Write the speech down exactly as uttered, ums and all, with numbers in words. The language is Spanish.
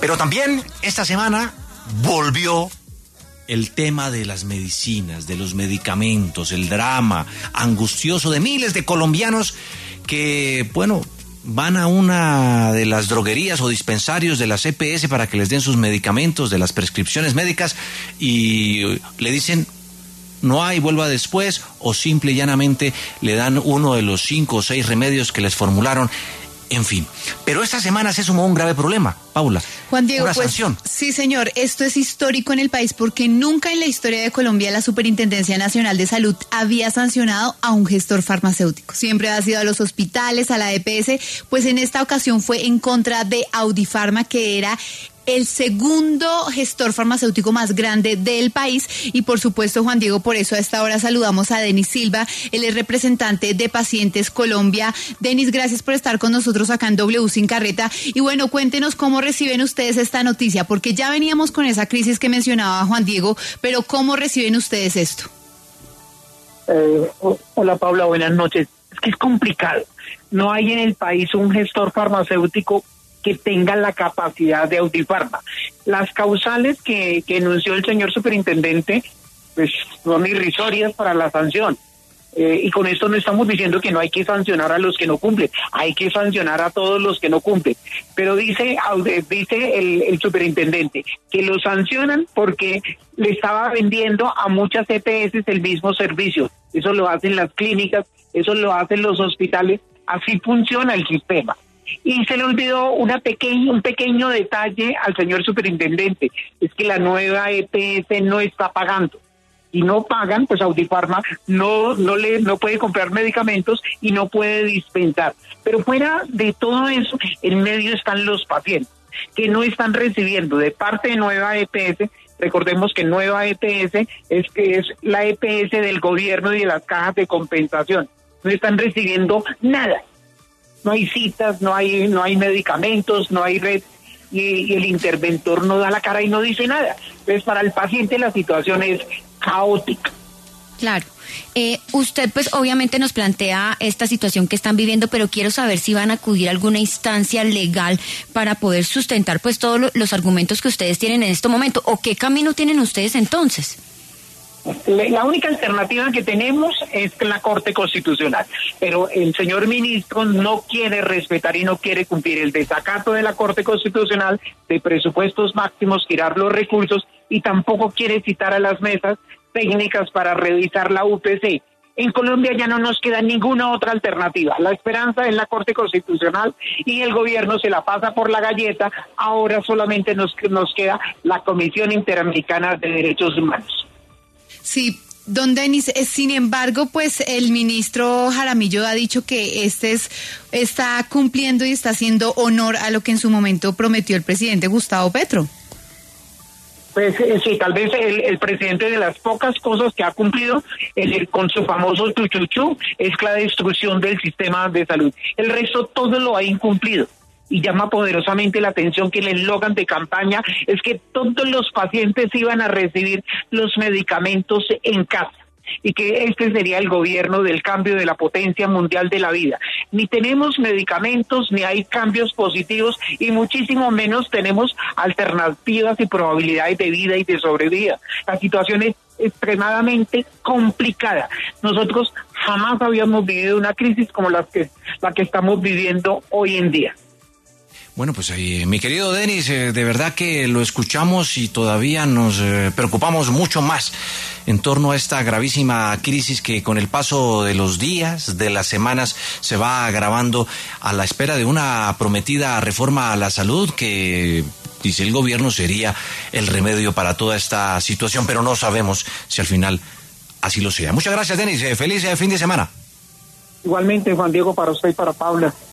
Pero también esta semana volvió el tema de las medicinas, de los medicamentos, el drama angustioso de miles de colombianos que, bueno, van a una de las droguerías o dispensarios de las E P S para que les den sus medicamentos, de las prescripciones médicas, y le dicen no hay, vuelva después, o simple y llanamente le dan uno de los cinco o seis remedios que les formularon. En fin, pero esta semana se sumó un grave problema, Paula. Juan Diego, una pues sanción. Sí, señor, esto es histórico en el país porque nunca en la historia de Colombia la Superintendencia Nacional de Salud había sancionado a un gestor farmacéutico. Siempre ha sido a los hospitales, a la E P S, pues en esta ocasión fue en contra de Audifarma, que era el segundo gestor farmacéutico más grande del país. Y por supuesto, Juan Diego, por eso a esta hora saludamos a Denis Silva, él es representante de Pacientes Colombia. Denis, gracias por estar con nosotros acá en W Sin Carreta. Y bueno, cuéntenos cómo reciben ustedes esta noticia, porque ya veníamos con esa crisis que mencionaba Juan Diego, pero ¿cómo reciben ustedes esto? Eh, hola Paula, buenas noches. Es que es complicado. No hay en el país un gestor farmacéutico que tengan la capacidad de Audifarma. Las causales que, que enunció el señor superintendente pues son irrisorias para la sanción. Eh, y con esto no estamos diciendo que no hay que sancionar a los que no cumplen, hay que sancionar a todos los que no cumplen. Pero dice, dice el, el superintendente que lo sancionan porque le estaba vendiendo a muchas E P S el mismo servicio. Eso lo hacen las clínicas, eso lo hacen los hospitales, así funciona el sistema. Y se le olvidó una pequeña, un pequeño detalle al señor superintendente, es que la nueva E P S no está pagando. Y no pagan, pues Audifarma no no le no puede comprar medicamentos y no puede dispensar. Pero fuera de todo eso, en medio están los pacientes que no están recibiendo de parte de Nueva E P S. Recordemos que Nueva E P S es que es la E P S del gobierno y de las cajas de compensación. No están recibiendo nada. No hay citas, no hay no hay medicamentos, no hay red, y, y el interventor no da la cara y no dice nada. Entonces, para el paciente la situación es caótica. Claro. Eh, usted pues obviamente nos plantea esta situación que están viviendo, pero quiero saber si van a acudir a alguna instancia legal para poder sustentar pues todos lo, los argumentos que ustedes tienen en este momento, o qué camino tienen ustedes entonces. La única alternativa que tenemos es la Corte Constitucional, pero el señor ministro no quiere respetar y no quiere cumplir el desacato de la Corte Constitucional de presupuestos máximos, girar los recursos, y tampoco quiere citar a las mesas técnicas para revisar la U P C. En Colombia ya no nos queda ninguna otra alternativa. La esperanza es la Corte Constitucional y el gobierno se la pasa por la galleta. Ahora solamente nos, nos queda la Comisión Interamericana de Derechos Humanos. Sí, don Denis, eh, sin embargo, pues el ministro Jaramillo ha dicho que este es, está cumpliendo y está haciendo honor a lo que en su momento prometió el presidente Gustavo Petro. Pues eh, sí, tal vez el, el presidente, de las pocas cosas que ha cumplido el, con su famoso chuchuchú es la destrucción del sistema de salud. El resto todo lo ha incumplido. Y llama poderosamente la atención que el eslogan de campaña es que todos los pacientes iban a recibir los medicamentos en casa, y que este sería el gobierno del cambio, de la potencia mundial de la vida. Ni tenemos medicamentos, ni hay cambios positivos, y muchísimo menos tenemos alternativas y probabilidades de vida y de sobrevida. La situación es extremadamente complicada. Nosotros jamás habíamos vivido una crisis como la que, la que estamos viviendo hoy en día. Bueno, pues eh, mi querido Denis, eh, de verdad que lo escuchamos y todavía nos eh, preocupamos mucho más en torno a esta gravísima crisis que con el paso de los días, de las semanas, se va agravando a la espera de una prometida reforma a la salud que, dice el gobierno, sería el remedio para toda esta situación, pero no sabemos si al final así lo sea. Muchas gracias, Denis. Eh, feliz eh, fin de semana. Igualmente, Juan Diego, para usted y para Paula.